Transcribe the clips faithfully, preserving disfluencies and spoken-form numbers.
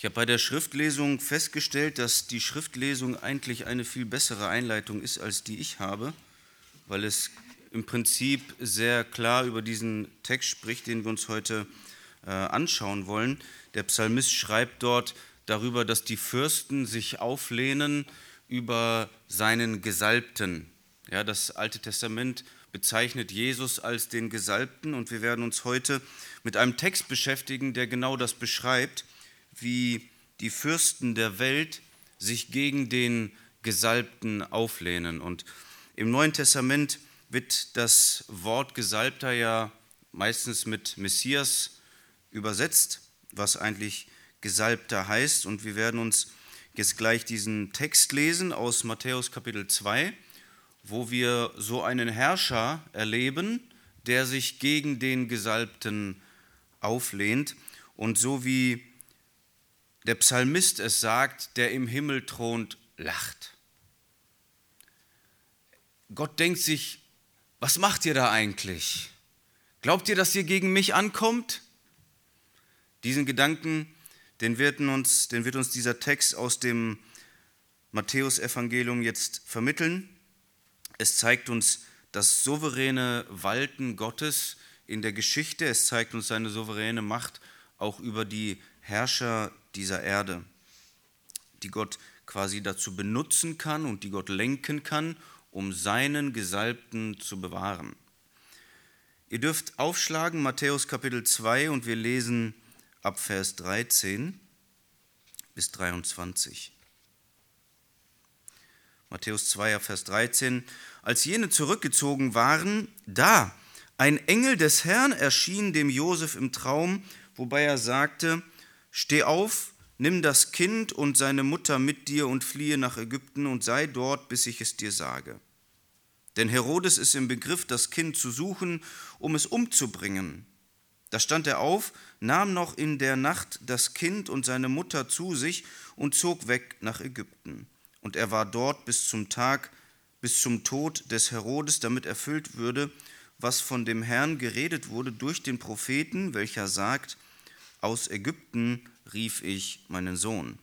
Ich habe bei der Schriftlesung festgestellt, dass die Schriftlesung eigentlich eine viel bessere Einleitung ist, als die ich habe, weil es im Prinzip sehr klar über diesen Text spricht, den wir uns heute äh, anschauen wollen. Der Psalmist schreibt dort darüber, dass die Fürsten sich auflehnen über seinen Gesalbten. Ja, das Alte Testament bezeichnet Jesus als den Gesalbten und wir werden uns heute mit einem Text beschäftigen, der genau das beschreibt, wie die Fürsten der Welt sich gegen den Gesalbten auflehnen. Und im Neuen Testament wird das Wort Gesalbter ja meistens mit Messias übersetzt, was eigentlich Gesalbter heißt. Und wir werden uns jetzt gleich diesen Text lesen aus Matthäus Kapitel zwei, wo wir so einen Herrscher erleben, der sich gegen den Gesalbten auflehnt. Und so wie der Psalmist es sagt, der im Himmel thront, lacht. Gott denkt sich, was macht ihr da eigentlich? Glaubt ihr, dass ihr gegen mich ankommt? Diesen Gedanken, den wird uns, den wird uns dieser Text aus dem Matthäusevangelium jetzt vermitteln. Es zeigt uns das souveräne Walten Gottes in der Geschichte. Es zeigt uns seine souveräne Macht auch über die Herrscher dieser Erde, die Gott quasi dazu benutzen kann und die Gott lenken kann, um seinen Gesalbten zu bewahren. Ihr dürft aufschlagen, Matthäus Kapitel zwei, und wir lesen ab Vers dreizehn bis dreiundzwanzig. Matthäus zwei, Vers dreizehn. Als jene zurückgezogen waren, da ein Engel des Herrn erschien dem Josef im Traum, wobei er sagte: Steh auf, nimm das Kind und seine Mutter mit dir und fliehe nach Ägypten und sei dort, bis ich es dir sage. Denn Herodes ist im Begriff, das Kind zu suchen, um es umzubringen. Da stand er auf, nahm noch in der Nacht das Kind und seine Mutter zu sich und zog weg nach Ägypten. Und er war dort bis zum Tag, bis zum Tod des Herodes, damit erfüllt würde, was von dem Herrn geredet wurde durch den Propheten, welcher sagt: Aus Ägypten rief ich meinen Sohn.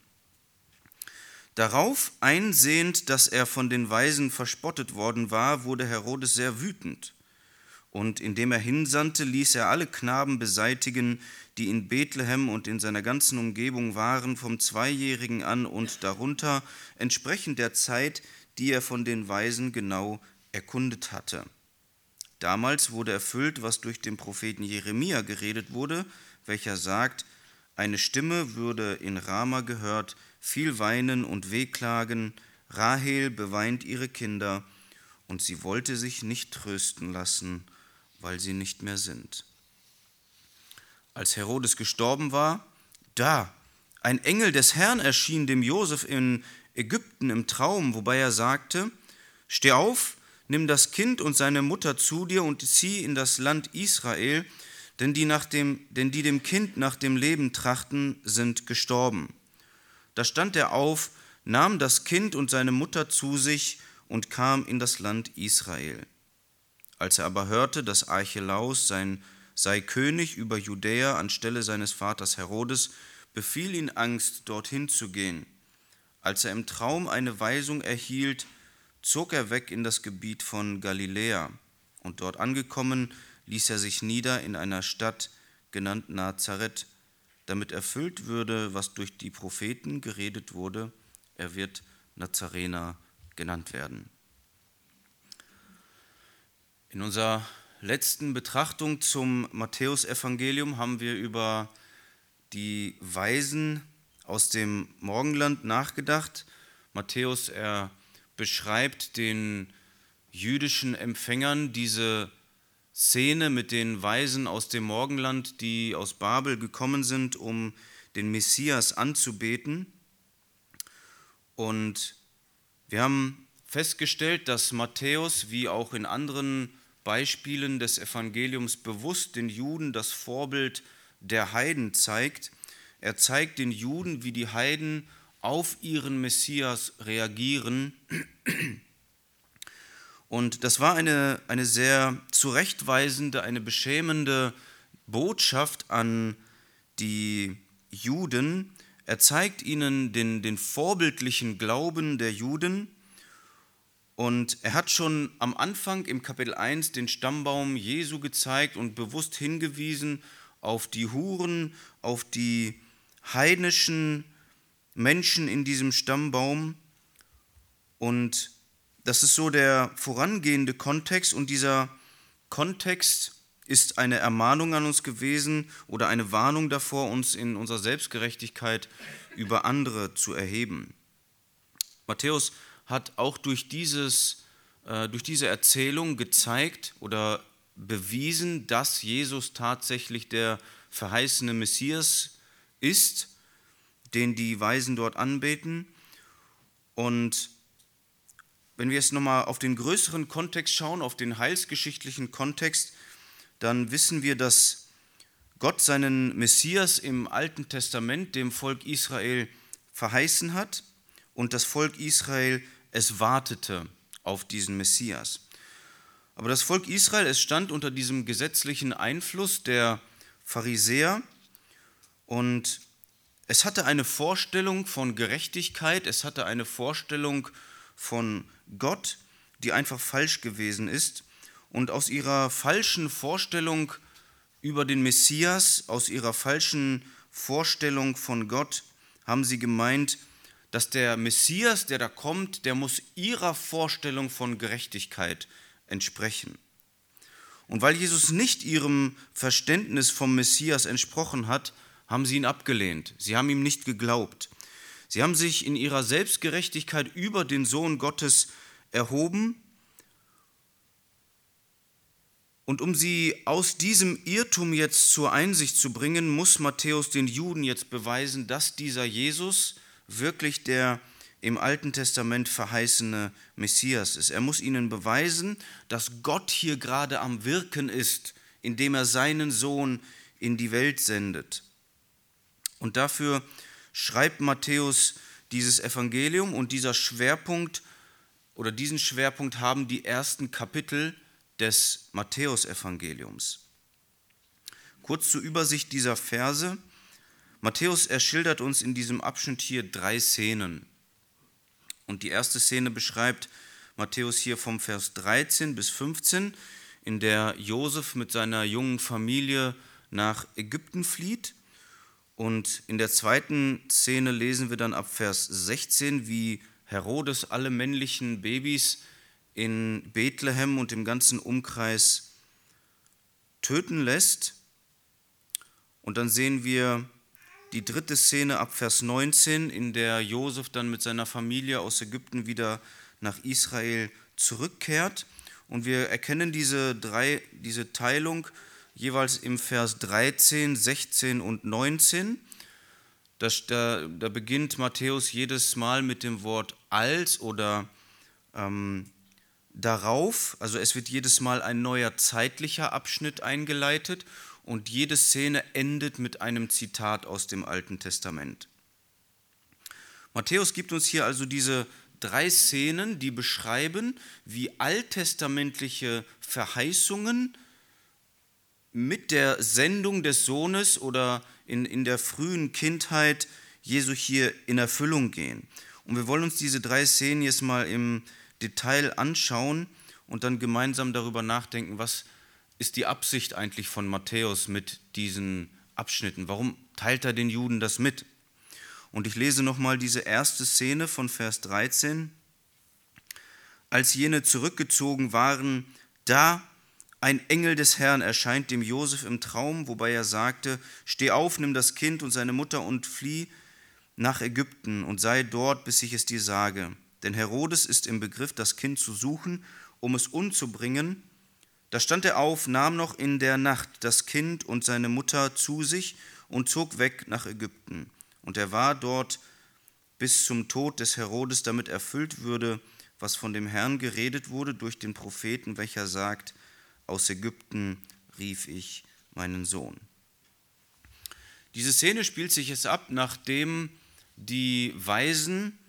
Darauf, einsehend, dass er von den Weisen verspottet worden war, wurde Herodes sehr wütend. Und indem er hinsandte, ließ er alle Knaben beseitigen, die in Bethlehem und in seiner ganzen Umgebung waren, vom Zweijährigen an und darunter, entsprechend der Zeit, die er von den Weisen genau erkundet hatte. Damals wurde erfüllt, was durch den Propheten Jeremia geredet wurde, welcher sagt: Eine Stimme würde in Rama gehört, viel weinen und wehklagen. Rahel beweint ihre Kinder, und sie wollte sich nicht trösten lassen, weil sie nicht mehr sind. Als Herodes gestorben war, da ein Engel des Herrn erschien dem Josef in Ägypten im Traum, wobei er sagte: Steh auf, nimm das Kind und seine Mutter zu dir und zieh in das Land Israel, denn die, nach dem, denn die dem Kind nach dem Leben trachten, sind gestorben. Da stand er auf, nahm das Kind und seine Mutter zu sich und kam in das Land Israel. Als er aber hörte, dass Archelaus sein, sei König über Judäa anstelle seines Vaters Herodes, befiel ihn Angst, dorthin zu gehen. Als er im Traum eine Weisung erhielt, zog er weg in das Gebiet von Galiläa, und dort angekommen ließ er sich nieder in einer Stadt, genannt Nazareth, damit erfüllt würde, was durch die Propheten geredet wurde: Er wird Nazarener genannt werden. In unserer letzten Betrachtung zum Matthäusevangelium haben wir über die Weisen aus dem Morgenland nachgedacht. Matthäus, er beschreibt den jüdischen Empfängern diese Szene mit den Weisen aus dem Morgenland, die aus Babel gekommen sind, um den Messias anzubeten. Und wir haben festgestellt, dass Matthäus, wie auch in anderen Beispielen des Evangeliums, bewusst den Juden das Vorbild der Heiden zeigt. Er zeigt den Juden, wie die Heiden auf ihren Messias reagieren. Und das war eine, eine sehr zurechtweisende, eine beschämende Botschaft an die Juden. Er zeigt ihnen den, den vorbildlichen Glauben der Juden und er hat schon am Anfang im Kapitel eins den Stammbaum Jesu gezeigt und bewusst hingewiesen auf die Huren, auf die heidnischen Menschen in diesem Stammbaum. Und das ist so der vorangehende Kontext und dieser Kontext ist eine Ermahnung an uns gewesen oder eine Warnung davor, uns in unserer Selbstgerechtigkeit über andere zu erheben. Matthäus hat auch durch, dieses, äh, durch diese Erzählung gezeigt oder bewiesen, dass Jesus tatsächlich der verheißene Messias ist, den die Weisen dort anbeten. Und wenn wir jetzt nochmal auf den größeren Kontext schauen, auf den heilsgeschichtlichen Kontext, dann wissen wir, dass Gott seinen Messias im Alten Testament dem Volk Israel verheißen hat und das Volk Israel, es wartete auf diesen Messias. Aber das Volk Israel, es stand unter diesem gesetzlichen Einfluss der Pharisäer und es hatte eine Vorstellung von Gerechtigkeit, es hatte eine Vorstellung von Gott, die einfach falsch gewesen ist. Und aus ihrer falschen Vorstellung über den Messias, aus ihrer falschen Vorstellung von Gott, haben sie gemeint, dass der Messias, der da kommt, der muss ihrer Vorstellung von Gerechtigkeit entsprechen. Und weil Jesus nicht ihrem Verständnis vom Messias entsprochen hat, haben sie ihn abgelehnt. Sie haben ihm nicht geglaubt. Sie haben sich in ihrer Selbstgerechtigkeit über den Sohn Gottes erhoben. Und um sie aus diesem Irrtum jetzt zur Einsicht zu bringen, muss Matthäus den Juden jetzt beweisen, dass dieser Jesus wirklich der im Alten Testament verheißene Messias ist. Er muss ihnen beweisen, dass Gott hier gerade am Wirken ist, indem er seinen Sohn in die Welt sendet. Und dafür schreibt Matthäus dieses Evangelium und dieser Schwerpunkt oder diesen Schwerpunkt haben die ersten Kapitel des Matthäusevangeliums. Kurz zur Übersicht dieser Verse. Matthäus, er schildert uns in diesem Abschnitt hier drei Szenen. Und die erste Szene beschreibt Matthäus hier vom Vers dreizehn bis fünfzehn, in der Josef mit seiner jungen Familie nach Ägypten flieht. Und in der zweiten Szene lesen wir dann ab Vers sechzehn, wie Herodes alle männlichen Babys in Bethlehem und im ganzen Umkreis töten lässt. Und dann sehen wir die dritte Szene ab Vers neunzehn, in der Josef dann mit seiner Familie aus Ägypten wieder nach Israel zurückkehrt. Und wir erkennen diese, drei, diese Teilung jeweils im Vers dreizehn, sechzehn und neunzehn. Das, da, da beginnt Matthäus jedes Mal mit dem Wort als oder ähm, darauf. Also es wird jedes Mal ein neuer zeitlicher Abschnitt eingeleitet und jede Szene endet mit einem Zitat aus dem Alten Testament. Matthäus gibt uns hier also diese drei Szenen, die beschreiben, wie alttestamentliche Verheißungen mit der Sendung des Sohnes oder in, in der frühen Kindheit Jesu hier in Erfüllung gehen. Und wir wollen uns diese drei Szenen jetzt mal im Detail anschauen und dann gemeinsam darüber nachdenken, was ist die Absicht eigentlich von Matthäus mit diesen Abschnitten? Warum teilt er den Juden das mit? Und ich lese nochmal diese erste Szene von Vers dreizehn. Als jene zurückgezogen waren, da ein Engel des Herrn erscheint dem Josef im Traum, wobei er sagte, steh auf, nimm das Kind und seine Mutter und flieh nach Ägypten und sei dort, bis ich es dir sage. Denn Herodes ist im Begriff, das Kind zu suchen, um es umzubringen. Da stand er auf, nahm noch in der Nacht das Kind und seine Mutter zu sich und zog weg nach Ägypten. Und er war dort bis zum Tod des Herodes, damit erfüllt würde, was von dem Herrn geredet wurde durch den Propheten, welcher sagt, aus Ägypten rief ich meinen Sohn. Diese Szene spielt sich jetzt ab, nachdem die Weisen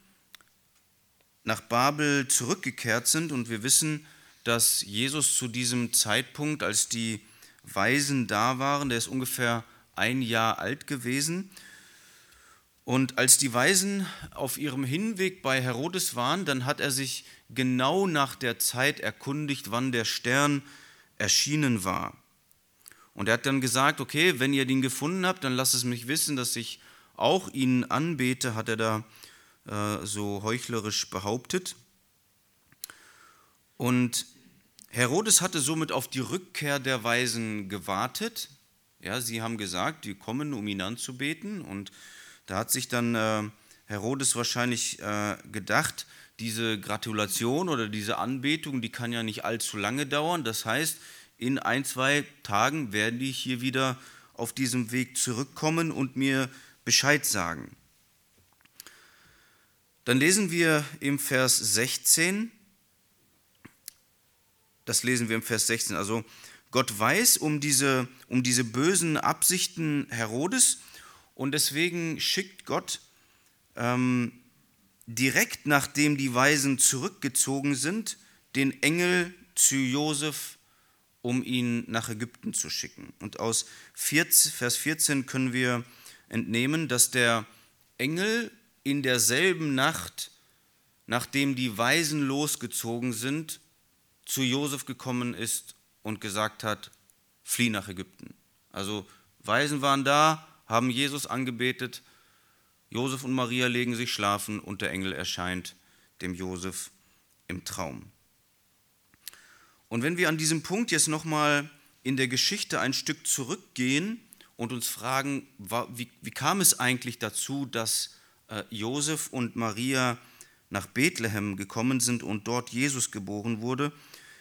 nach Babel zurückgekehrt sind. Und wir wissen, dass Jesus zu diesem Zeitpunkt, als die Weisen da waren, der ist ungefähr ein Jahr alt gewesen. Und als die Weisen auf ihrem Hinweg bei Herodes waren, dann hat er sich genau nach der Zeit erkundigt, wann der Stern erschienen war. Und er hat dann gesagt, okay, wenn ihr den gefunden habt, dann lasst es mich wissen, dass ich auch ihn anbete, hat er da äh, so heuchlerisch behauptet. Und Herodes hatte somit auf die Rückkehr der Weisen gewartet. Ja, sie haben gesagt, die kommen, um ihn anzubeten. Und da hat sich dann äh, Herodes wahrscheinlich äh, gedacht, diese Gratulation oder diese Anbetung, die kann ja nicht allzu lange dauern. Das heißt, in ein, zwei Tagen werden die hier wieder auf diesem Weg zurückkommen und mir Bescheid sagen. Dann lesen wir im Vers sechzehn, das lesen wir im Vers sechzehn, also Gott weiß um diese, um diese bösen Absichten Herodes und deswegen schickt Gott ähm, direkt nachdem die Weisen zurückgezogen sind, den Engel zu Josef, um ihn nach Ägypten zu schicken. Und aus Vers vierzehn können wir entnehmen, dass der Engel in derselben Nacht, nachdem die Weisen losgezogen sind, zu Josef gekommen ist und gesagt hat, flieh nach Ägypten. Also Weisen waren da, haben Jesus angebetet, Josef und Maria legen sich schlafen und der Engel erscheint dem Josef im Traum. Und wenn wir an diesem Punkt jetzt nochmal in der Geschichte ein Stück zurückgehen und uns fragen, wie, wie kam es eigentlich dazu, dass äh, Josef und Maria nach Bethlehem gekommen sind und dort Jesus geboren wurde,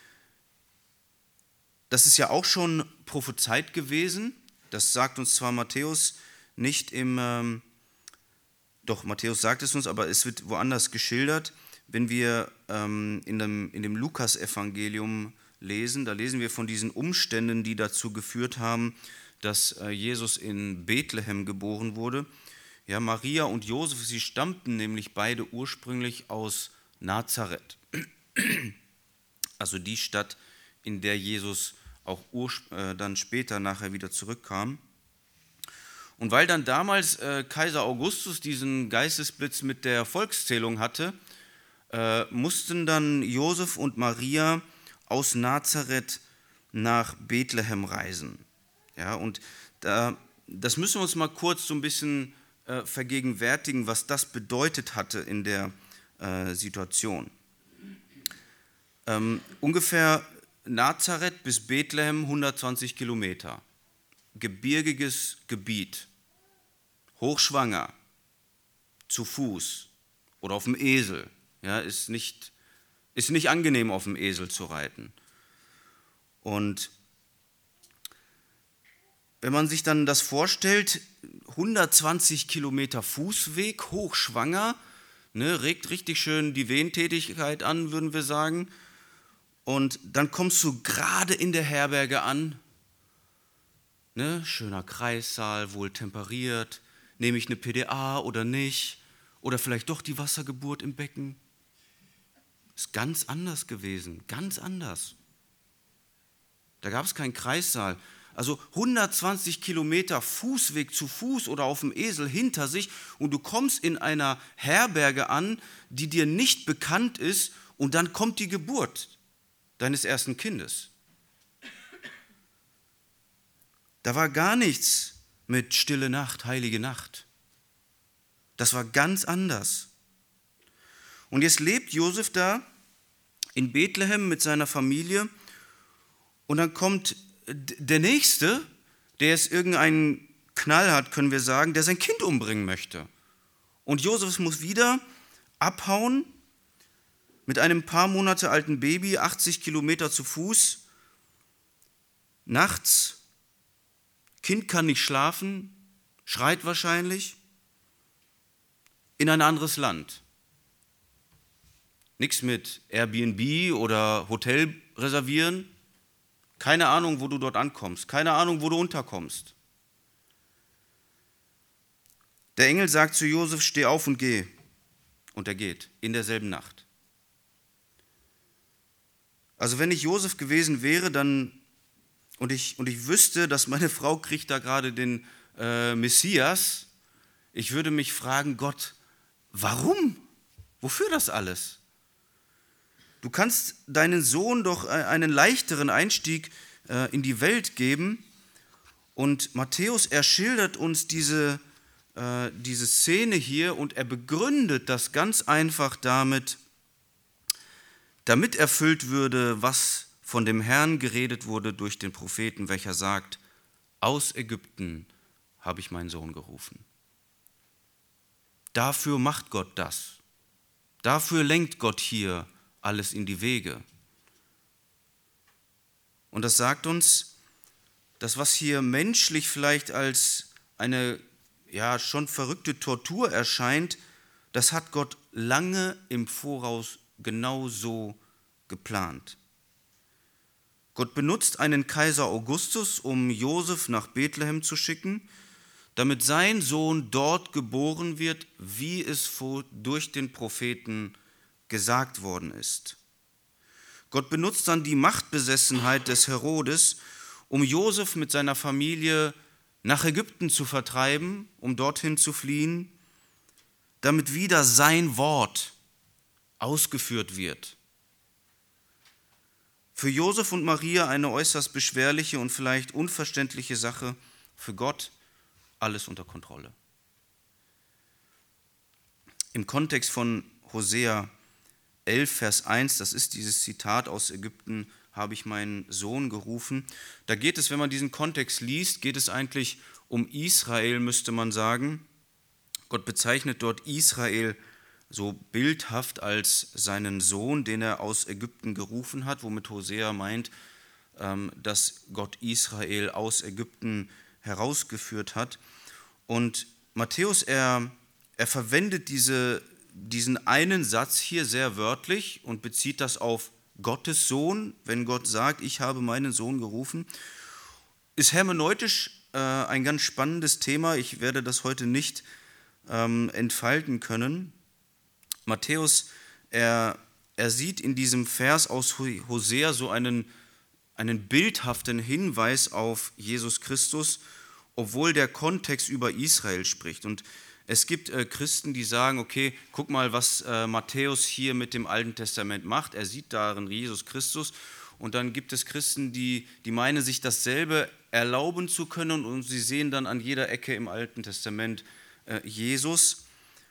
das ist ja auch schon prophezeit gewesen, das sagt uns zwar Matthäus nicht im, ähm, doch Matthäus sagt es uns, aber es wird woanders geschildert. Wenn wir ähm, in dem, in dem Lukas-Evangelium lesen, da lesen wir von diesen Umständen, die dazu geführt haben, dass äh, Jesus in Bethlehem geboren wurde. Ja, Maria und Josef, sie stammten nämlich beide ursprünglich aus Nazareth, also die Stadt, in der Jesus auch urspr- äh, dann später nachher wieder zurückkam. Und weil dann damals äh, Kaiser Augustus diesen Geistesblitz mit der Volkszählung hatte, äh, mussten dann Josef und Maria aus Nazareth nach Bethlehem reisen. Ja, und da, das müssen wir uns mal kurz so ein bisschen äh, vergegenwärtigen, was das bedeutet hatte in der äh, Situation. Ähm, ungefähr Nazareth bis Bethlehem hundertzwanzig Kilometer. Gebirgiges Gebiet, hochschwanger, zu Fuß oder auf dem Esel. Ja, ist nicht, ist nicht angenehm, auf dem Esel zu reiten. Und wenn man sich dann das vorstellt, hundertzwanzig Kilometer Fußweg, hochschwanger, ne, regt richtig schön die Wehentätigkeit an, würden wir sagen. Und dann kommst du gerade in der Herberge an, ne, schöner Kreissaal, wohl temperiert, nehme ich eine P D A oder nicht, oder vielleicht doch die Wassergeburt im Becken. Ist ganz anders gewesen, ganz anders. Da gab es keinen Kreissaal. Also hundertzwanzig Kilometer Fußweg zu Fuß oder auf dem Esel hinter sich und du kommst in einer Herberge an, die dir nicht bekannt ist und dann kommt die Geburt deines ersten Kindes. Da war gar nichts mit stille Nacht, heilige Nacht. Das war ganz anders. Und jetzt lebt Josef da in Bethlehem mit seiner Familie und dann kommt der Nächste, der jetzt irgendeinen Knall hat, können wir sagen, der sein Kind umbringen möchte. Und Josef muss wieder abhauen mit einem paar Monate alten Baby, achtzig Kilometer zu Fuß, nachts. Kind kann nicht schlafen, schreit wahrscheinlich, in ein anderes Land. Nichts mit Airbnb oder Hotel reservieren. Keine Ahnung, wo du dort ankommst. Keine Ahnung, wo du unterkommst. Der Engel sagt zu Josef, steh auf und geh. Und er geht, in derselben Nacht. Also wenn ich Josef gewesen wäre, dann und ich, und ich wüsste, dass meine Frau kriegt da gerade den äh, Messias, Ich würde mich fragen, Gott, warum? Wofür das alles? Du kannst deinen Sohn doch einen leichteren Einstieg in die Welt geben. Und Matthäus, er schildert uns diese, äh, diese Szene hier und er begründet das ganz einfach damit, damit erfüllt würde, was von dem Herrn geredet wurde durch den Propheten, welcher sagt, aus Ägypten habe ich meinen Sohn gerufen. Dafür macht Gott das. Dafür lenkt Gott hier alles in die Wege. Und das sagt uns, das, was hier menschlich vielleicht als eine ja, schon verrückte Tortur erscheint, das hat Gott lange im Voraus genau so geplant. Gott benutzt einen Kaiser Augustus, um Josef nach Bethlehem zu schicken, damit sein Sohn dort geboren wird, wie es durch den Propheten gesagt worden ist. Gott benutzt dann die Machtbesessenheit des Herodes, um Josef mit seiner Familie nach Ägypten zu vertreiben, um dorthin zu fliehen, damit wieder sein Wort ausgeführt wird. Für Josef und Maria eine äußerst beschwerliche und vielleicht unverständliche Sache, für Gott alles unter Kontrolle. Im Kontext von Hosea elf, Vers eins, das ist dieses Zitat aus Ägypten, habe ich meinen Sohn gerufen. Da geht es, wenn man diesen Kontext liest, geht es eigentlich um Israel, müsste man sagen. Gott bezeichnet dort Israel so bildhaft als seinen Sohn, den er aus Ägypten gerufen hat, womit Hosea meint, dass Gott Israel aus Ägypten herausgeführt hat. Und Matthäus, er, er verwendet diese, diesen einen Satz hier sehr wörtlich und bezieht das auf Gottes Sohn, wenn Gott sagt, ich habe meinen Sohn gerufen, ist hermeneutisch äh, ein ganz spannendes Thema. Ich werde das heute nicht ähm, entfalten können. Matthäus, er, er sieht in diesem Vers aus Hosea so einen, einen bildhaften Hinweis auf Jesus Christus, obwohl der Kontext über Israel spricht. Und es gibt äh, Christen, die sagen, okay, guck mal, was äh, Matthäus hier mit dem Alten Testament macht. Er sieht darin Jesus Christus. Und dann gibt es Christen, die, die meinen, sich dasselbe erlauben zu können und sie sehen dann an jeder Ecke im Alten Testament äh, Jesus.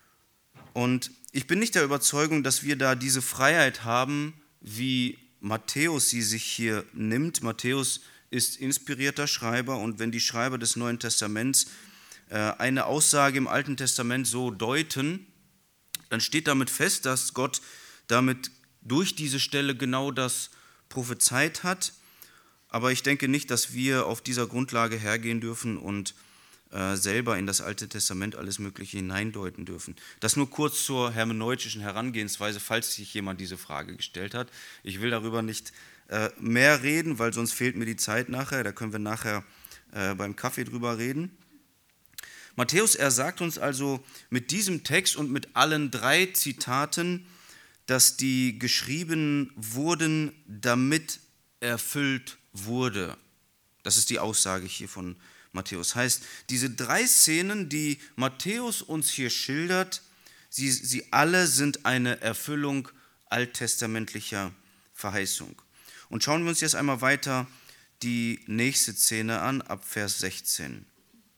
Und ich bin nicht der Überzeugung, dass wir da diese Freiheit haben, wie Matthäus sie sich hier nimmt. Matthäus ist inspirierter Schreiber und wenn die Schreiber des Neuen Testaments eine Aussage im Alten Testament so deuten, dann steht damit fest, dass Gott damit durch diese Stelle genau das prophezeit hat. Aber ich denke nicht, dass wir auf dieser Grundlage hergehen dürfen und äh, selber in das Alte Testament alles Mögliche hineindeuten dürfen. Das nur kurz zur hermeneutischen Herangehensweise, falls sich jemand diese Frage gestellt hat. Ich will darüber nicht äh, mehr reden, weil sonst fehlt mir die Zeit nachher. Da können wir nachher äh, beim Kaffee drüber reden. Matthäus, er sagt uns also mit diesem Text und mit allen drei Zitaten, dass die geschrieben wurden, damit erfüllt wurde. Das ist die Aussage hier von Matthäus. Heißt, diese drei Szenen, die Matthäus uns hier schildert, sie, sie alle sind eine Erfüllung alttestamentlicher Verheißung. Und schauen wir uns jetzt einmal weiter die nächste Szene an, ab Vers sechzehn.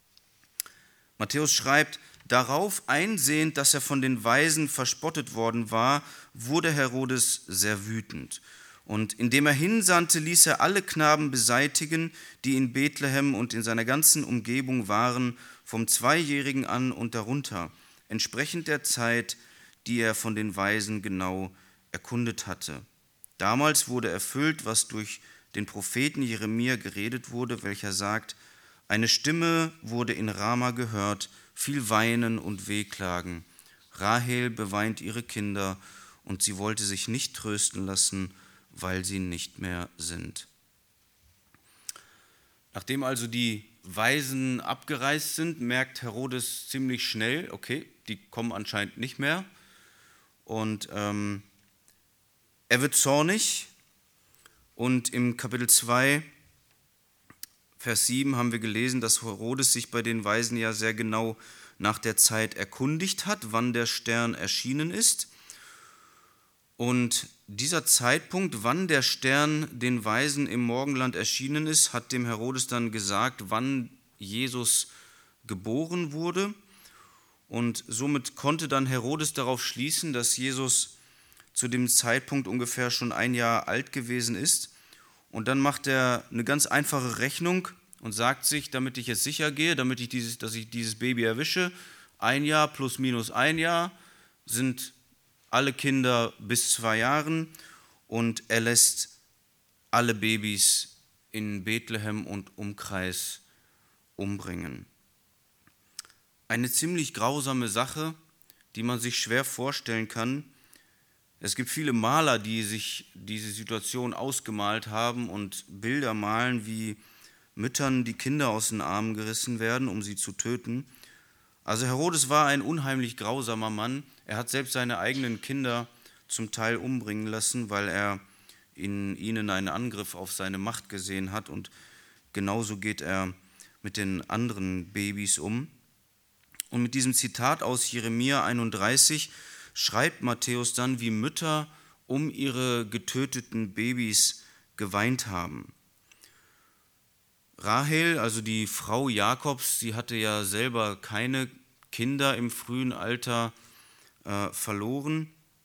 Matthäus schreibt, darauf einsehend, dass er von den Weisen verspottet worden war, wurde Herodes sehr wütend. Und indem er hinsandte, ließ er alle Knaben beseitigen, die in Bethlehem und in seiner ganzen Umgebung waren, vom Zweijährigen an und darunter, entsprechend der Zeit, die er von den Weisen genau erkundet hatte. Damals wurde erfüllt, was durch den Propheten Jeremia geredet wurde, welcher sagt, eine Stimme wurde in Rama gehört, viel Weinen und Wehklagen. Rahel beweint ihre Kinder und sie wollte sich nicht trösten lassen, weil sie nicht mehr sind. Nachdem also die Weisen abgereist sind, merkt Herodes ziemlich schnell, okay, die kommen anscheinend nicht mehr. Und ähm, er wird zornig und im Kapitel zwei, Vers sieben haben wir gelesen, dass Herodes sich bei den Weisen ja sehr genau nach der Zeit erkundigt hat, wann der Stern erschienen ist. Und dieser Zeitpunkt, wann der Stern den Weisen im Morgenland erschienen ist, hat dem Herodes dann gesagt, wann Jesus geboren wurde. Und somit konnte dann Herodes darauf schließen, dass Jesus zu dem Zeitpunkt ungefähr schon ein Jahr alt gewesen ist. Und dann macht er eine ganz einfache Rechnung und sagt sich, damit ich jetzt sicher gehe, damit ich dieses, dass ich dieses Baby erwische, ein Jahr plus minus ein Jahr sind alle Kinder bis zwei Jahren, und er lässt alle Babys in Bethlehem und Umkreis umbringen. Eine ziemlich grausame Sache, die man sich schwer vorstellen kann. Es gibt viele Maler, die sich diese Situation ausgemalt haben und Bilder malen, wie Müttern die Kinder aus den Armen gerissen werden, um sie zu töten. Also Herodes war ein unheimlich grausamer Mann. Er hat selbst seine eigenen Kinder zum Teil umbringen lassen, weil er in ihnen einen Angriff auf seine Macht gesehen hat. Und genauso geht er mit den anderen Babys um. Und mit diesem Zitat aus Jeremia einunddreißig schreibt Matthäus dann, wie Mütter um ihre getöteten Babys geweint haben. Rahel, also die Frau Jakobs, sie hatte ja selber keine Kinder im frühen Alter äh, verloren.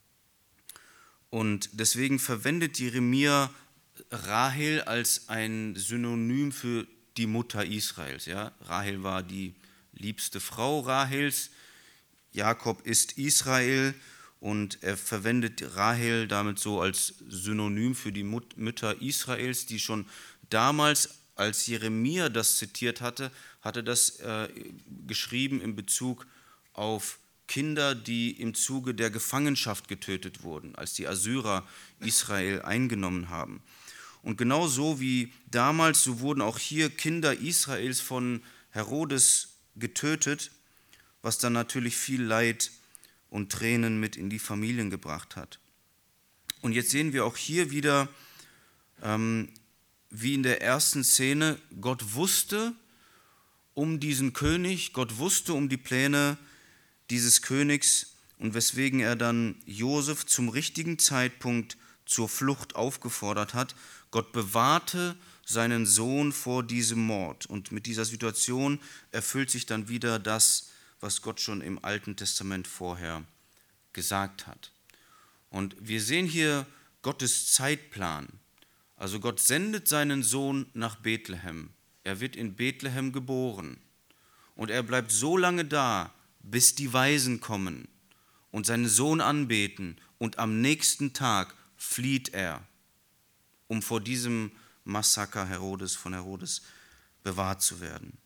Und deswegen verwendet Jeremia Rahel als ein Synonym für die Mutter Israels. Ja? Rahel war die liebste Frau Rahels, Jakob ist Israel, und er verwendet Rahel damit so als Synonym für die Mut- Mütter Israels, die schon damals, als Jeremia das zitiert hatte, hatte das äh, geschrieben in Bezug auf Kinder, die im Zuge der Gefangenschaft getötet wurden, als die Assyrer Israel eingenommen haben. Und genauso wie damals, so wurden auch hier Kinder Israels von Herodes getötet, was dann natürlich viel Leid und Tränen mit in die Familien gebracht hat. Und jetzt sehen wir auch hier wieder, ähm, wie in der ersten Szene, Gott wusste um diesen König, Gott wusste um die Pläne dieses Königs, und weswegen er dann Josef zum richtigen Zeitpunkt zur Flucht aufgefordert hat. Gott bewahrte seinen Sohn vor diesem Mord, und mit dieser Situation erfüllt sich dann wieder das, was Gott schon im Alten Testament vorher gesagt hat. Und wir sehen hier Gottes Zeitplan. Also Gott sendet seinen Sohn nach Bethlehem. Er wird in Bethlehem geboren und er bleibt so lange da, bis die Weisen kommen und seinen Sohn anbeten, und am nächsten Tag flieht er, um vor diesem Massaker Herodes von Herodes bewahrt zu werden.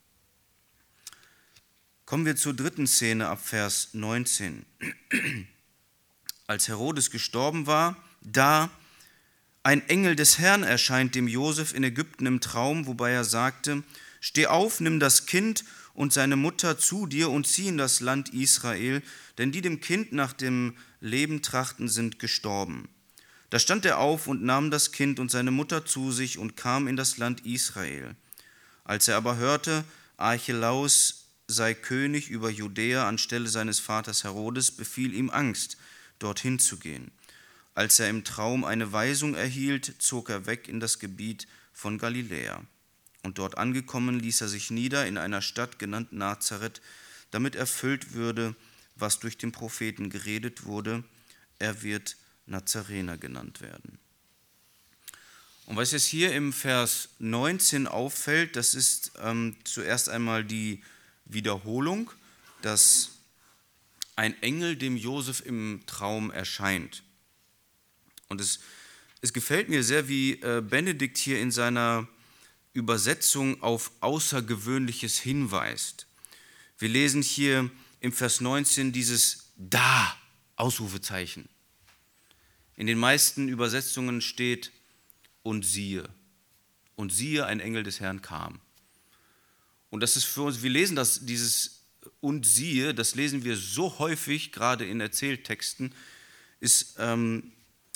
Kommen wir zur dritten Szene ab Vers neunzehn. Als Herodes gestorben war, da ein Engel des Herrn erscheint dem Josef in Ägypten im Traum, wobei er sagte: Steh auf, nimm das Kind und seine Mutter zu dir und zieh in das Land Israel, denn die dem Kind nach dem Leben trachten, sind gestorben. Da stand er auf und nahm das Kind und seine Mutter zu sich und kam in das Land Israel. Als er aber hörte, Archelaus sei König über Judäa anstelle seines Vaters Herodes, befiel ihm Angst, dorthin zu gehen. Als er im Traum eine Weisung erhielt, zog er weg in das Gebiet von Galiläa. Und dort angekommen, ließ er sich nieder in einer Stadt genannt Nazareth, damit erfüllt würde, was durch den Propheten geredet wurde: Er wird Nazarener genannt werden. Und was jetzt hier im Vers neunzehn auffällt, das ist ähm, zuerst einmal die Wiederholung, dass ein Engel dem Josef im Traum erscheint. Und es, es gefällt mir sehr, wie äh, Benedikt hier in seiner Übersetzung auf Außergewöhnliches hinweist. Wir lesen hier im Vers neunzehn dieses Da, Ausrufezeichen. In den meisten Übersetzungen steht und siehe. Und siehe, ein Engel des Herrn kam. Und das ist für uns, wir lesen das, dieses und siehe, das lesen wir so häufig, gerade in Erzähltexten, ist ähm,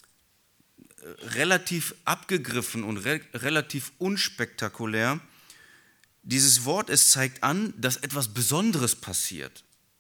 relativ abgegriffen und re- relativ unspektakulär. Dieses Wort, es zeigt an, dass etwas Besonderes passiert.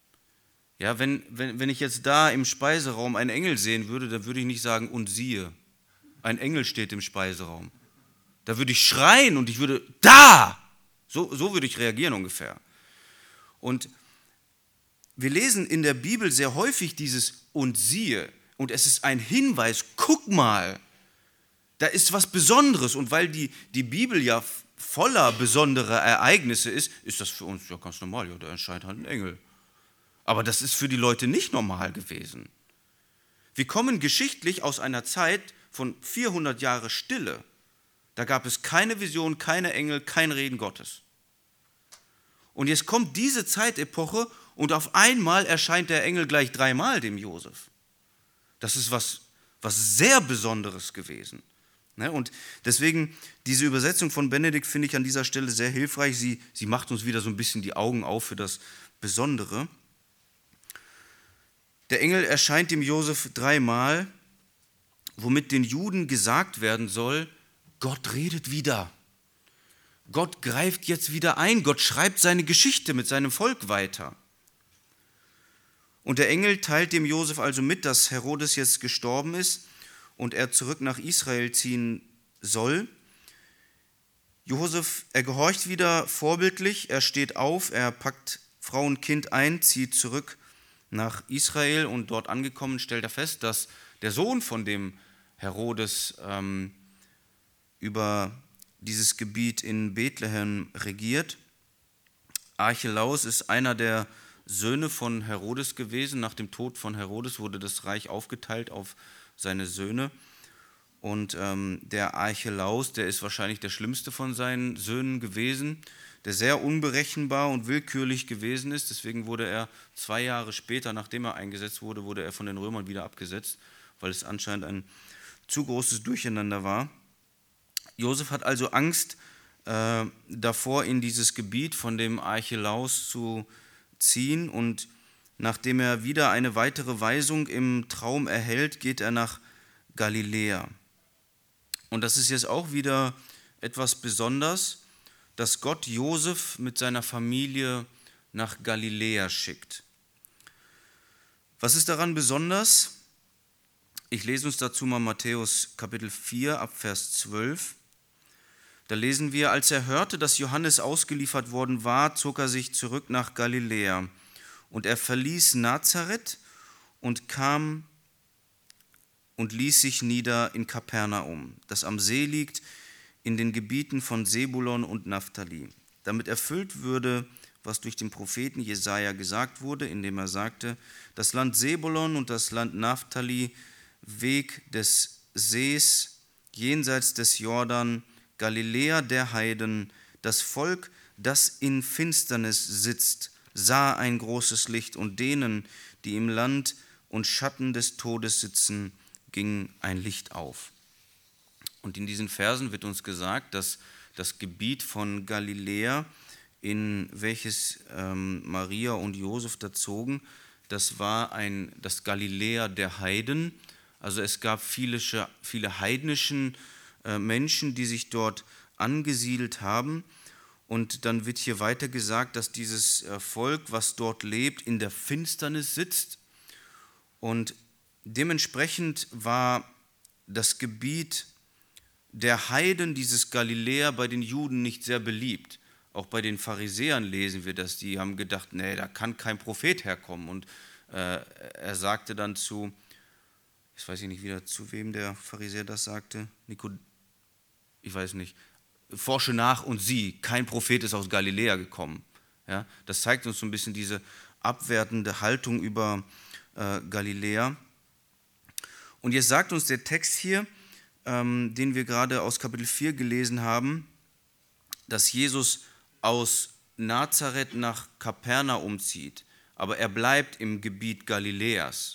Ja, wenn, wenn, wenn ich jetzt da im Speiseraum einen Engel sehen würde, dann würde ich nicht sagen, und siehe, ein Engel steht im Speiseraum. Da würde ich schreien und ich würde, da! So, so würde ich reagieren ungefähr. Und wir lesen in der Bibel sehr häufig dieses und siehe. Und es ist ein Hinweis, guck mal, da ist was Besonderes. Und weil die, die Bibel ja voller besonderer Ereignisse ist, ist das für uns ja ganz normal. Ja, da erscheint halt ein Engel. Aber das ist für die Leute nicht normal gewesen. Wir kommen geschichtlich aus einer Zeit von vierhundert Jahre Stille. Da gab es keine Vision, keine Engel, kein Reden Gottes. Und jetzt kommt diese Zeitepoche und auf einmal erscheint der Engel gleich dreimal dem Josef. Das ist was, was sehr Besonderes gewesen. Und deswegen, diese Übersetzung von Benedikt finde ich an dieser Stelle sehr hilfreich. Sie, sie macht uns wieder so ein bisschen die Augen auf für das Besondere. Der Engel erscheint dem Josef dreimal, womit den Juden gesagt werden soll, Gott redet wieder. Gott greift jetzt wieder ein. Gott schreibt seine Geschichte mit seinem Volk weiter. Und der Engel teilt dem Josef also mit, dass Herodes jetzt gestorben ist und er zurück nach Israel ziehen soll. Josef, er gehorcht wieder vorbildlich, er steht auf, er packt Frau und Kind ein, zieht zurück nach Israel und dort angekommen stellt er fest, dass der Sohn von dem Herodes ähm, über dieses Gebiet in Bethlehem regiert. Archelaus ist einer der Söhne von Herodes gewesen. Nach dem Tod von Herodes wurde das Reich aufgeteilt auf seine Söhne. Und ähm, der Archelaus, der ist wahrscheinlich der schlimmste von seinen Söhnen gewesen, der sehr unberechenbar und willkürlich gewesen ist. Deswegen wurde er zwei Jahre später, nachdem er eingesetzt wurde, wurde er von den Römern wieder abgesetzt, weil es anscheinend ein zu großes Durcheinander war. Josef hat also Angst äh, davor, in dieses Gebiet von dem Archelaus zu ziehen. Und nachdem er wieder eine weitere Weisung im Traum erhält, geht er nach Galiläa. Und das ist jetzt auch wieder etwas Besonderes, dass Gott Josef mit seiner Familie nach Galiläa schickt. Was ist daran besonders? Ich lese uns dazu mal Matthäus Kapitel vier ab Vers zwölf. Da lesen wir, als er hörte, dass Johannes ausgeliefert worden war, zog er sich zurück nach Galiläa. Und er verließ Nazareth und kam und ließ sich nieder in Kapernaum, das am See liegt, in den Gebieten von Sebulon und Naphtali, damit erfüllt würde, was durch den Propheten Jesaja gesagt wurde, indem er sagte, das Land Sebulon und das Land Naphtali, Weg des Sees, jenseits des Jordan, Galiläa der Heiden, das Volk, das in Finsternis sitzt, sah ein großes Licht, und denen, die im Land und Schatten des Todes sitzen, ging ein Licht auf. Und in diesen Versen wird uns gesagt, dass das Gebiet von Galiläa, in welches ähm, Maria und Josef da zogen, das war ein, das Galiläa der Heiden. Also es gab viele, viele heidnischen äh, Menschen, die sich dort angesiedelt haben. Und dann wird hier weiter gesagt, dass dieses äh, Volk, was dort lebt, in der Finsternis sitzt. Und dementsprechend war das Gebiet der Heiden, dieses Galiläa, bei den Juden nicht sehr beliebt. Auch bei den Pharisäern lesen wir das. Die haben gedacht, nee, da kann kein Prophet herkommen. Und äh, er sagte dann zu, ich weiß nicht wieder, zu wem der Pharisäer das sagte, Nikod, ich weiß nicht, forsche nach und sieh, kein Prophet ist aus Galiläa gekommen. Ja, das zeigt uns so ein bisschen diese abwertende Haltung über äh, Galiläa. Und jetzt sagt uns der Text hier, ähm, den wir gerade aus Kapitel vier gelesen haben, dass Jesus aus Nazareth nach Kapernaum zieht, aber er bleibt im Gebiet Galiläas.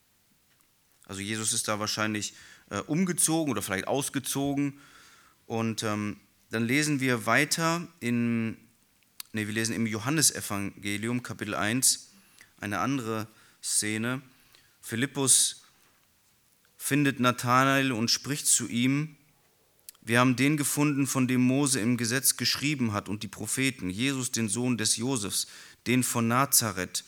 Also Jesus ist da wahrscheinlich äh, umgezogen oder vielleicht ausgezogen. Und ähm, dann lesen wir weiter in, nee, wir lesen im Johannesevangelium, Kapitel eins, eine andere Szene. Philippus findet Nathanael und spricht zu ihm, wir haben den gefunden, von dem Mose im Gesetz geschrieben hat und die Propheten, Jesus, den Sohn des Josefs, den von Nazareth.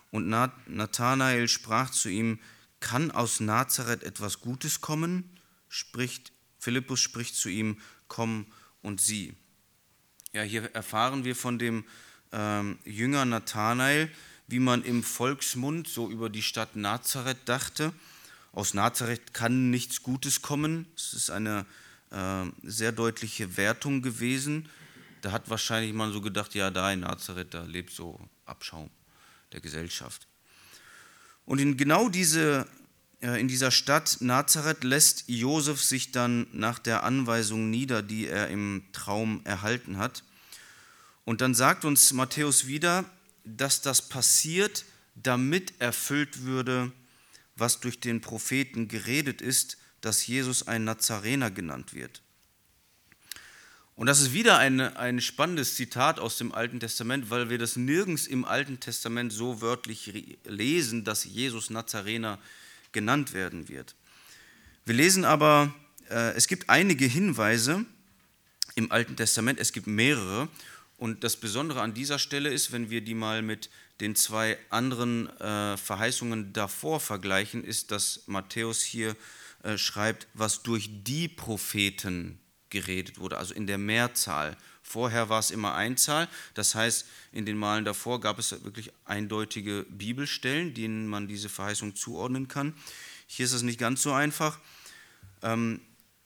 Und Nathanael sprach zu ihm: Kann aus Nazareth etwas Gutes kommen? Spricht, Philippus spricht zu ihm: Komm und sieh. Ja, hier erfahren wir von dem ähm, Jünger Nathanael, wie man im Volksmund so über die Stadt Nazareth dachte. Aus Nazareth kann nichts Gutes kommen. Es ist eine äh, sehr deutliche Wertung gewesen. Da hat wahrscheinlich man so gedacht, ja, da in Nazareth, da lebt so Abschaum der Gesellschaft. Und in genau diese, in dieser Stadt Nazareth lässt Josef sich dann nach der Anweisung nieder, die er im Traum erhalten hat. Und dann sagt uns Matthäus wieder, dass das passiert, damit erfüllt würde, was durch den Propheten geredet ist, dass Jesus ein Nazarener genannt wird. Und das ist wieder ein, ein spannendes Zitat aus dem Alten Testament, weil wir das nirgends im Alten Testament so wörtlich lesen, dass Jesus Nazarener genannt werden wird. Wir lesen aber, äh, es gibt einige Hinweise im Alten Testament, es gibt mehrere. Und das Besondere an dieser Stelle ist, wenn wir die mal mit den zwei anderen äh, Verheißungen davor vergleichen, ist, dass Matthäus hier äh, schreibt, was durch die Propheten geredet wurde, also in der Mehrzahl. Vorher war es immer Einzahl, das heißt, in den Malen davor gab es wirklich eindeutige Bibelstellen, denen man diese Verheißung zuordnen kann. Hier ist es nicht ganz so einfach. Ähm,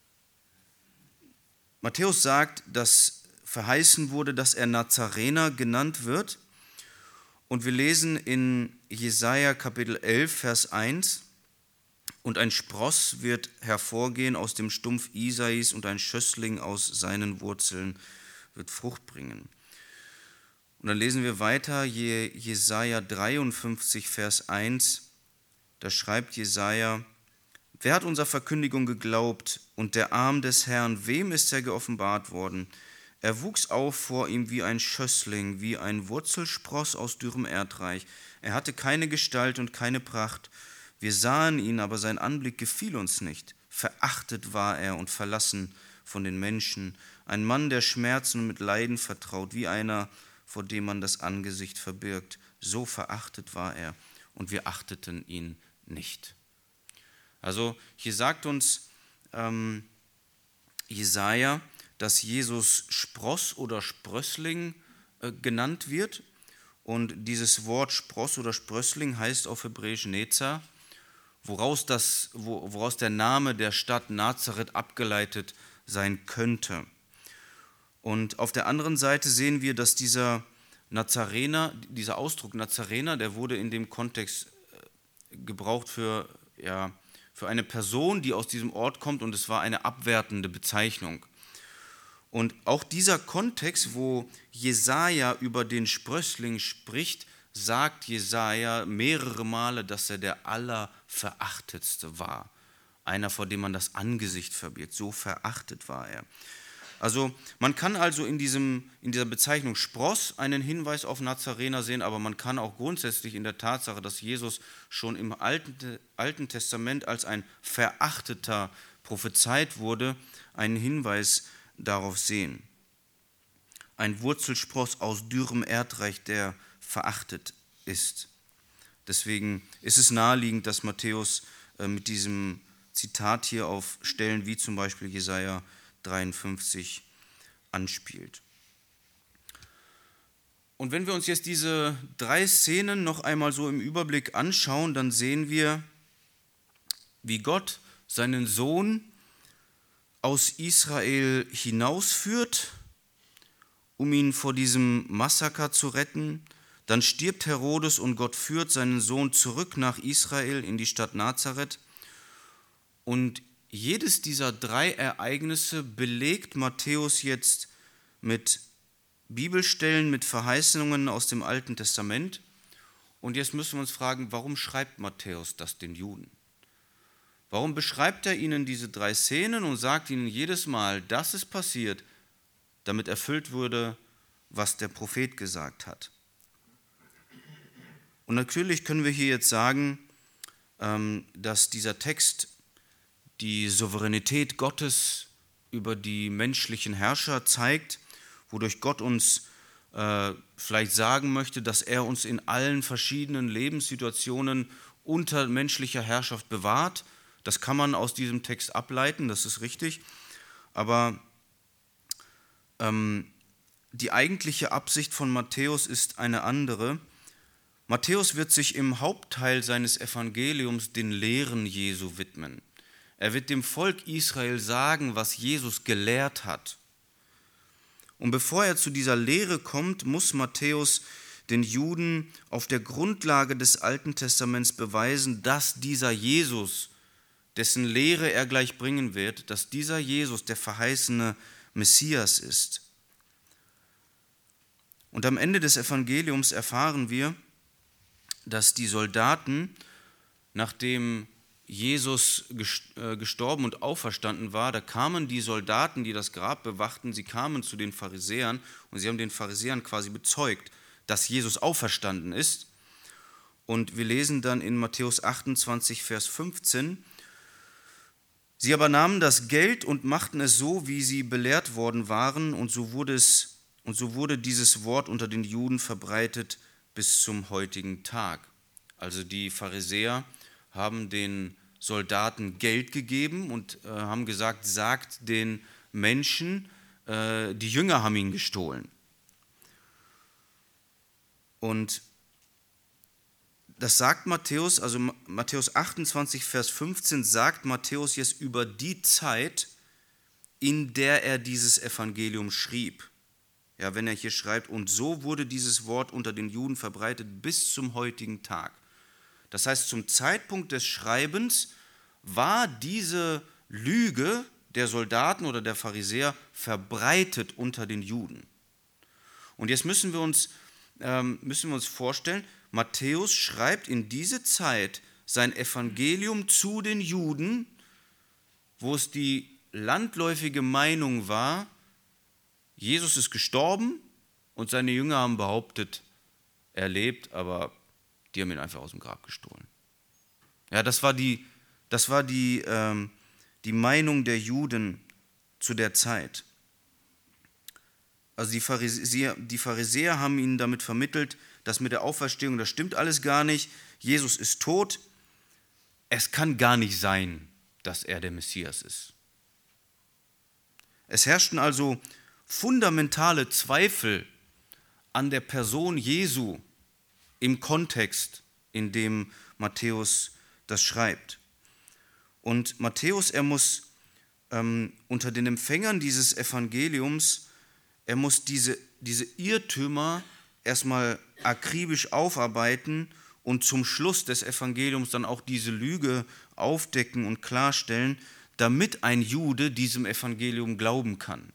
Matthäus sagt, dass verheißen wurde, dass er Nazarener genannt wird. Und wir lesen in Jesaja Kapitel elf, Vers eins: Und ein Spross wird hervorgehen aus dem Stumpf Isais, und ein Schössling aus seinen Wurzeln wird Frucht bringen. Und dann lesen wir weiter, Jesaja dreiundfünfzig, Vers eins, da schreibt Jesaja: Wer hat unserer Verkündigung geglaubt, und der Arm des Herrn, wem ist er geoffenbart worden? Er wuchs auf vor ihm wie ein Schössling, wie ein Wurzelspross aus dürrem Erdreich. Er hatte keine Gestalt und keine Pracht. Wir sahen ihn, aber sein Anblick gefiel uns nicht. Verachtet war er und verlassen von den Menschen. Ein Mann, der Schmerzen und mit Leiden vertraut, wie einer, vor dem man das Angesicht verbirgt. So verachtet war er, und wir achteten ihn nicht. Also hier sagt uns ähm, Jesaja, dass Jesus Spross oder Sprössling äh, genannt wird. Und dieses Wort Spross oder Sprössling heißt auf Hebräisch Netzer, woraus, das, woraus der Name der Stadt Nazareth abgeleitet sein könnte. Und auf der anderen Seite sehen wir, dass dieser Nazarener, dieser Ausdruck Nazarener, der wurde in dem Kontext gebraucht für, ja, für eine Person, die aus diesem Ort kommt, und es war eine abwertende Bezeichnung. Und auch dieser Kontext, wo Jesaja über den Sprössling spricht, sagt Jesaja mehrere Male, dass er der Allerverachtetste war. Einer, vor dem man das Angesicht verbirgt. So verachtet war er. Also man kann also in, diesem, in dieser Bezeichnung Spross einen Hinweis auf Nazarener sehen, aber man kann auch grundsätzlich in der Tatsache, dass Jesus schon im Alten, Alten Testament als ein Verachteter prophezeit wurde, einen Hinweis darauf sehen. Ein Wurzelspross aus dürrem Erdreich, der verachtet ist. Deswegen ist es naheliegend, dass Matthäus mit diesem Zitat hier auf Stellen wie zum Beispiel Jesaja dreiundfünfzig anspielt. Und wenn wir uns jetzt diese drei Szenen noch einmal so im Überblick anschauen, dann sehen wir, wie Gott seinen Sohn aus Israel hinausführt, um ihn vor diesem Massaker zu retten. Dann stirbt Herodes und Gott führt seinen Sohn zurück nach Israel in die Stadt Nazareth. Und jedes dieser drei Ereignisse belegt Matthäus jetzt mit Bibelstellen, mit Verheißungen aus dem Alten Testament. Und jetzt müssen wir uns fragen, warum schreibt Matthäus das den Juden? Warum beschreibt er ihnen diese drei Szenen und sagt ihnen jedes Mal, das ist passiert, damit erfüllt wurde, was der Prophet gesagt hat? Und natürlich können wir hier jetzt sagen, dass dieser Text die Souveränität Gottes über die menschlichen Herrscher zeigt, wodurch Gott uns äh, vielleicht sagen möchte, dass er uns in allen verschiedenen Lebenssituationen unter menschlicher Herrschaft bewahrt. Das kann man aus diesem Text ableiten, das ist richtig. Aber ähm, die eigentliche Absicht von Matthäus ist eine andere. Matthäus wird sich im Hauptteil seines Evangeliums den Lehren Jesu widmen. Er wird dem Volk Israel sagen, was Jesus gelehrt hat. Und bevor er zu dieser Lehre kommt, muss Matthäus den Juden auf der Grundlage des Alten Testaments beweisen, dass dieser Jesus, dessen Lehre er gleich bringen wird, dass dieser Jesus der verheißene Messias ist. Und am Ende des Evangeliums erfahren wir, dass die Soldaten, nachdem Jesus gestorben und auferstanden war, da kamen die Soldaten, die das Grab bewachten, sie kamen zu den Pharisäern und sie haben den Pharisäern quasi bezeugt, dass Jesus auferstanden ist. Und wir lesen dann in Matthäus achtundzwanzig, Vers fünfzehn, sie aber nahmen das Geld und machten es so, wie sie belehrt worden waren, und so wurde es, und so wurde dieses Wort unter den Juden verbreitet bis zum heutigen Tag. Also die Pharisäer haben den Soldaten Geld gegeben und äh, haben gesagt, sagt den Menschen, äh, die Jünger haben ihn gestohlen. Und das sagt Matthäus, also Matthäus achtundzwanzig, Vers fünfzehn, sagt Matthäus jetzt über die Zeit, in der er dieses Evangelium schrieb. Ja, wenn er hier schreibt, und so wurde dieses Wort unter den Juden verbreitet bis zum heutigen Tag. Das heißt, zum Zeitpunkt des Schreibens war diese Lüge der Soldaten oder der Pharisäer verbreitet unter den Juden. Und jetzt müssen wir uns, ähm, müssen wir uns vorstellen, Matthäus schreibt in diese Zeit sein Evangelium zu den Juden, wo es die landläufige Meinung war, Jesus ist gestorben und seine Jünger haben behauptet, er lebt, aber die haben ihn einfach aus dem Grab gestohlen. Ja, das war die, das war die, ähm, die Meinung der Juden zu der Zeit. Also die Pharisäer, die Pharisäer haben ihnen damit vermittelt, dass mit der Auferstehung, das stimmt alles gar nicht, Jesus ist tot, es kann gar nicht sein, dass er der Messias ist. Es herrschten also fundamentale Zweifel an der Person Jesu im Kontext, in dem Matthäus das schreibt. Und Matthäus, er muss ähm, unter den Empfängern dieses Evangeliums, er muss diese, diese Irrtümer erstmal akribisch aufarbeiten und zum Schluss des Evangeliums dann auch diese Lüge aufdecken und klarstellen, damit ein Jude diesem Evangelium glauben kann.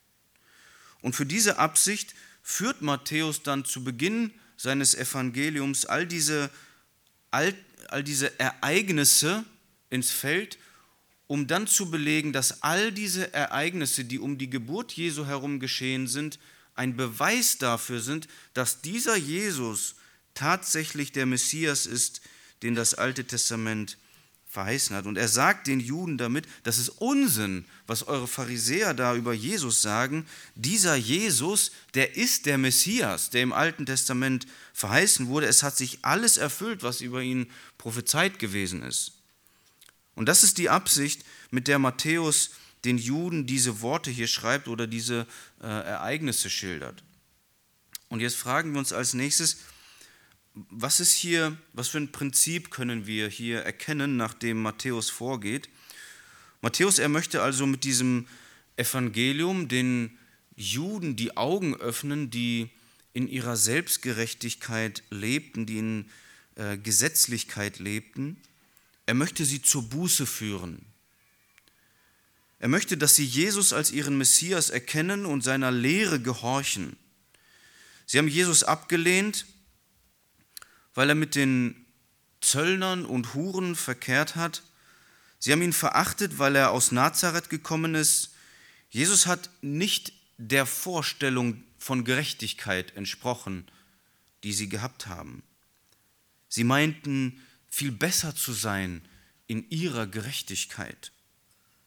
Und für diese Absicht führt Matthäus dann zu Beginn seines Evangeliums all diese, all, all diese Ereignisse ins Feld, um dann zu belegen, dass all diese Ereignisse, die um die Geburt Jesu herum geschehen sind, ein Beweis dafür sind, dass dieser Jesus tatsächlich der Messias ist, den das Alte Testament verheißen hat. Und er sagt den Juden damit, das ist Unsinn, was eure Pharisäer da über Jesus sagen. Dieser Jesus, der ist der Messias, der im Alten Testament verheißen wurde. Es hat sich alles erfüllt, was über ihn prophezeit gewesen ist. Und das ist die Absicht, mit der Matthäus den Juden diese Worte hier schreibt oder diese äh, Ereignisse schildert. Und jetzt fragen wir uns als nächstes, was ist hier, was für ein Prinzip können wir hier erkennen, nachdem Matthäus vorgeht? Matthäus, er möchte also mit diesem Evangelium den Juden die Augen öffnen, die in ihrer Selbstgerechtigkeit lebten, die in äh, Gesetzlichkeit lebten. Er möchte sie zur Buße führen. Er möchte, dass sie Jesus als ihren Messias erkennen und seiner Lehre gehorchen. Sie haben Jesus abgelehnt, weil er mit den Zöllnern und Huren verkehrt hat. Sie haben ihn verachtet, weil er aus Nazareth gekommen ist. Jesus hat nicht der Vorstellung von Gerechtigkeit entsprochen, die sie gehabt haben. Sie meinten, viel besser zu sein in ihrer Gerechtigkeit.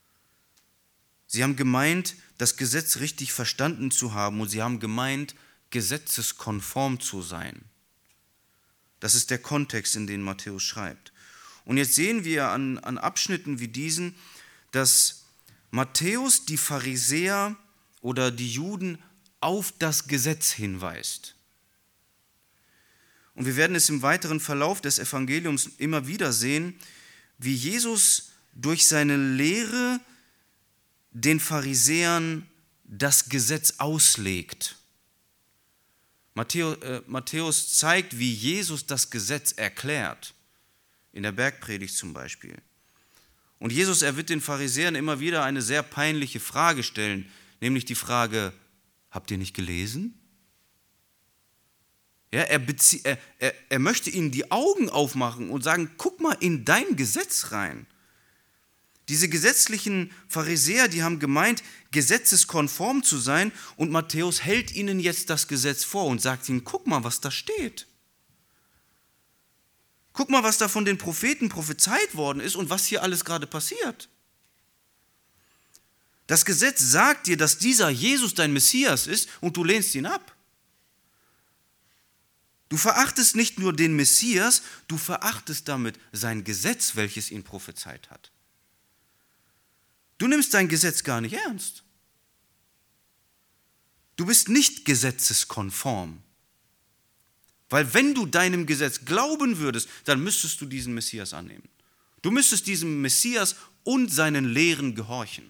Sie haben gemeint, das Gesetz richtig verstanden zu haben, und sie haben gemeint, gesetzeskonform zu sein. Das ist der Kontext, in den Matthäus schreibt. Und jetzt sehen wir an, an Abschnitten wie diesen, dass Matthäus die Pharisäer oder die Juden auf das Gesetz hinweist. Und wir werden es im weiteren Verlauf des Evangeliums immer wieder sehen, wie Jesus durch seine Lehre den Pharisäern das Gesetz auslegt. Matthäus, äh, Matthäus zeigt, wie Jesus das Gesetz erklärt, in der Bergpredigt zum Beispiel. Und Jesus, er wird den Pharisäern immer wieder eine sehr peinliche Frage stellen, nämlich die Frage, habt ihr nicht gelesen? Ja, er, bezie- er, er, er möchte ihnen die Augen aufmachen und sagen, guck mal in dein Gesetz rein. Diese gesetzlichen Pharisäer, die haben gemeint, gesetzeskonform zu sein, und Matthäus hält ihnen jetzt das Gesetz vor und sagt ihnen, guck mal, was da steht. Guck mal, was da von den Propheten prophezeit worden ist und was hier alles gerade passiert. Das Gesetz sagt dir, dass dieser Jesus dein Messias ist, und du lehnst ihn ab. Du verachtest nicht nur den Messias, du verachtest damit sein Gesetz, welches ihn prophezeit hat. Du nimmst dein Gesetz gar nicht ernst. Du bist nicht gesetzeskonform. Weil wenn du deinem Gesetz glauben würdest, dann müsstest du diesen Messias annehmen. Du müsstest diesem Messias und seinen Lehren gehorchen.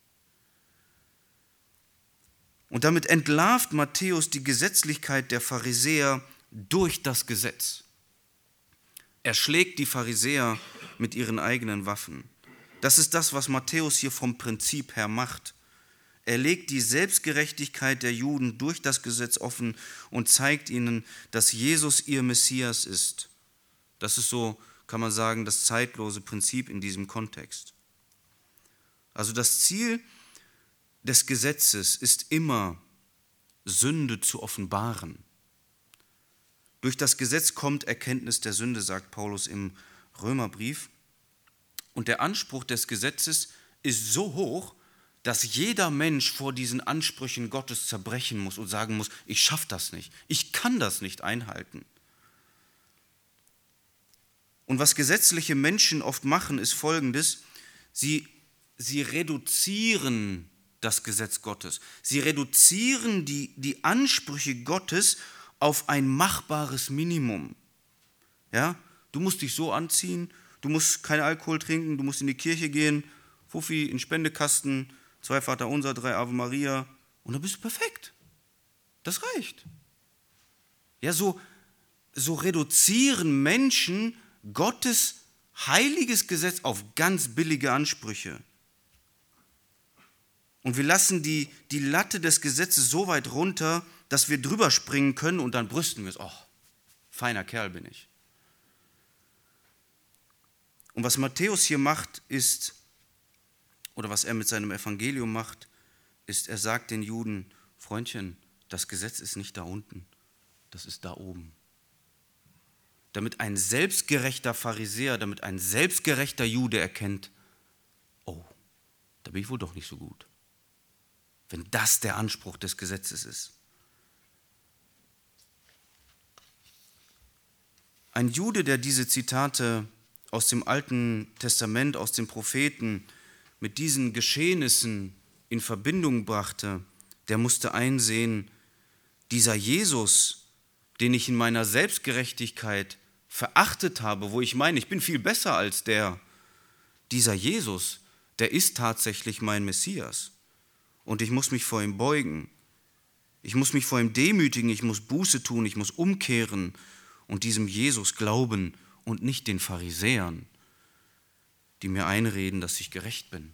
Und damit entlarvt Matthäus die Gesetzlichkeit der Pharisäer durch das Gesetz. Er schlägt die Pharisäer mit ihren eigenen Waffen. Das ist das, was Matthäus hier vom Prinzip her macht. Er legt die Selbstgerechtigkeit der Juden durch das Gesetz offen und zeigt ihnen, dass Jesus ihr Messias ist. Das ist so, kann man sagen, das zeitlose Prinzip in diesem Kontext. Also das Ziel des Gesetzes ist immer, Sünde zu offenbaren. Durch das Gesetz kommt Erkenntnis der Sünde, sagt Paulus im Römerbrief. Und der Anspruch des Gesetzes ist so hoch, dass jeder Mensch vor diesen Ansprüchen Gottes zerbrechen muss und sagen muss, ich schaffe das nicht, ich kann das nicht einhalten. Und was gesetzliche Menschen oft machen, ist Folgendes: Sie, sie reduzieren das Gesetz Gottes. Sie reduzieren die, die Ansprüche Gottes auf ein machbares Minimum. Ja? Du musst dich so anziehen, du musst keinen Alkohol trinken, du musst in die Kirche gehen, Fuffi in den Spendekasten, zwei Vaterunser, drei Ave Maria, und dann bist du perfekt. Das reicht. Ja, so, so reduzieren Menschen Gottes heiliges Gesetz auf ganz billige Ansprüche. Und wir lassen die, die Latte des Gesetzes so weit runter, dass wir drüber springen können, und dann brüsten wir es. Oh, feiner Kerl bin ich. Und was Matthäus hier macht, ist, oder was er mit seinem Evangelium macht, ist, er sagt den Juden, Freundchen, das Gesetz ist nicht da unten, das ist da oben. Damit ein selbstgerechter Pharisäer, damit ein selbstgerechter Jude erkennt, oh, da bin ich wohl doch nicht so gut. Wenn das der Anspruch des Gesetzes ist. Ein Jude, der diese Zitate aus dem Alten Testament, aus den Propheten mit diesen Geschehnissen in Verbindung brachte, der musste einsehen, dieser Jesus, den ich in meiner Selbstgerechtigkeit verachtet habe, wo ich meine, ich bin viel besser als der, dieser Jesus, der ist tatsächlich mein Messias. Und ich muss mich vor ihm beugen. Ich muss mich vor ihm demütigen, ich muss Buße tun, ich muss umkehren und diesem Jesus glauben und nicht den Pharisäern, die mir einreden, dass ich gerecht bin.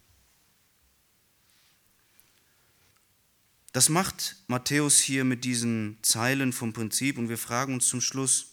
Das macht Matthäus hier mit diesen Zeilen vom Prinzip, und wir fragen uns zum Schluss,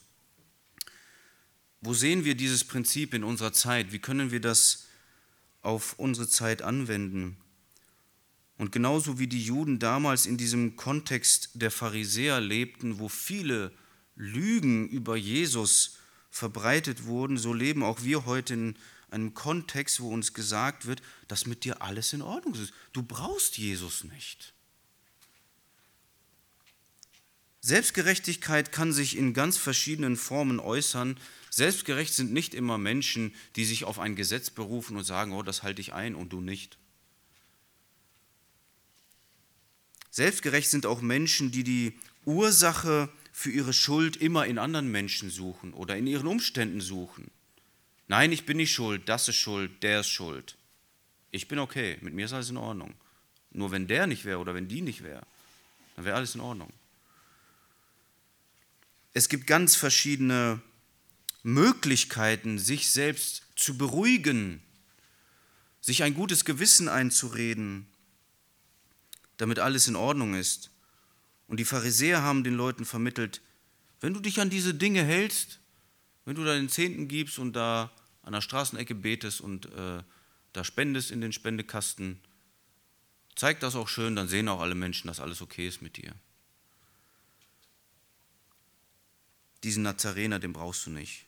wo sehen wir dieses Prinzip in unserer Zeit? Wie können wir das auf unsere Zeit anwenden? Und genauso wie die Juden damals in diesem Kontext der Pharisäer lebten, wo viele Lügen über Jesus verbreitet wurden, so leben auch wir heute in einem Kontext, wo uns gesagt wird, dass mit dir alles in Ordnung ist. Du brauchst Jesus nicht. Selbstgerechtigkeit kann sich in ganz verschiedenen Formen äußern. Selbstgerecht sind nicht immer Menschen, die sich auf ein Gesetz berufen und sagen, oh, das halte ich ein und du nicht. Selbstgerecht sind auch Menschen, die die Ursache für ihre Schuld immer in anderen Menschen suchen oder in ihren Umständen suchen. Nein, ich bin nicht schuld, das ist schuld, der ist schuld. Ich bin okay, mit mir ist alles in Ordnung. Nur wenn der nicht wäre oder wenn die nicht wäre, dann wäre alles in Ordnung. Es gibt ganz verschiedene Möglichkeiten, sich selbst zu beruhigen, sich ein gutes Gewissen einzureden, damit alles in Ordnung ist. Und die Pharisäer haben den Leuten vermittelt, wenn du dich an diese Dinge hältst, wenn du deinen Zehnten gibst und da an der Straßenecke betest und äh, da spendest in den Spendekasten, zeig das auch schön, dann sehen auch alle Menschen, dass alles okay ist mit dir. Diesen Nazarener, den brauchst du nicht.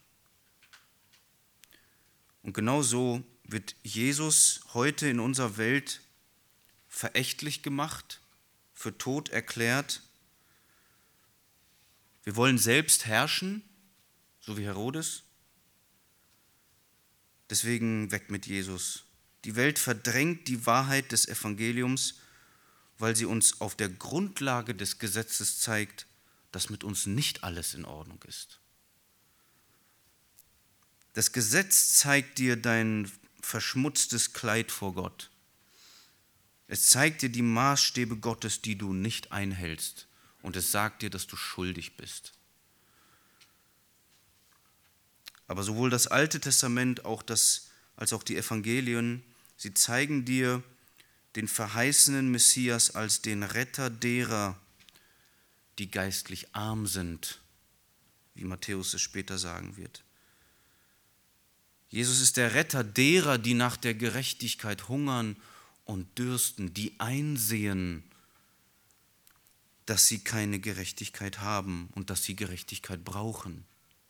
Und genau so wird Jesus heute in unserer Welt verächtlich gemacht, für tot erklärt. Wir wollen selbst herrschen, so wie Herodes. Deswegen weg mit Jesus. Die Welt verdrängt die Wahrheit des Evangeliums, weil sie uns auf der Grundlage des Gesetzes zeigt, dass mit uns nicht alles in Ordnung ist. Das Gesetz zeigt dir dein verschmutztes Kleid vor Gott. Es zeigt dir die Maßstäbe Gottes, die du nicht einhältst. Und es sagt dir, dass du schuldig bist. Aber sowohl das Alte Testament auch das, als auch die Evangelien, sie zeigen dir den verheißenen Messias als den Retter derer, die geistlich arm sind, wie Matthäus es später sagen wird. Jesus ist der Retter derer, die nach der Gerechtigkeit hungern und dürsten, die einsehen, dass sie keine Gerechtigkeit haben und dass sie Gerechtigkeit brauchen.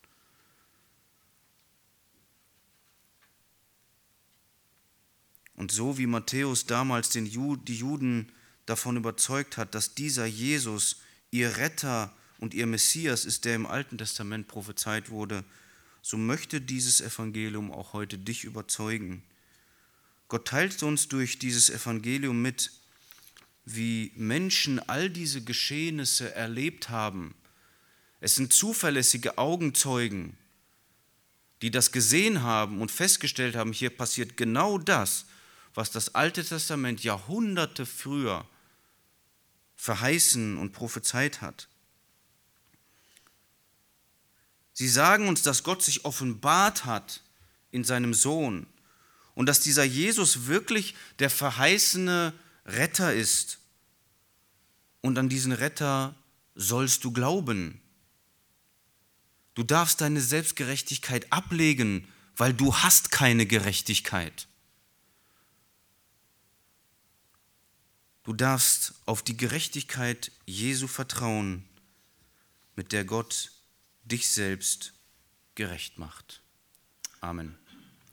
Und so wie Matthäus damals den Ju- die Juden davon überzeugt hat, dass dieser Jesus ihr Retter und ihr Messias ist, der im Alten Testament prophezeit wurde, so möchte dieses Evangelium auch heute dich überzeugen. Gott teilt uns durch dieses Evangelium mit, wie Menschen all diese Geschehnisse erlebt haben. Es sind zuverlässige Augenzeugen, die das gesehen haben und festgestellt haben, hier passiert genau das, was das Alte Testament Jahrhunderte früher verheißen und prophezeit hat. Sie sagen uns, dass Gott sich offenbart hat in seinem Sohn und dass dieser Jesus wirklich der verheißene Retter ist. Und an diesen Retter sollst du glauben. Du darfst deine Selbstgerechtigkeit ablegen, weil du hast keine Gerechtigkeit. Du darfst auf die Gerechtigkeit Jesu vertrauen, mit der Gott dich selbst gerecht macht. Amen.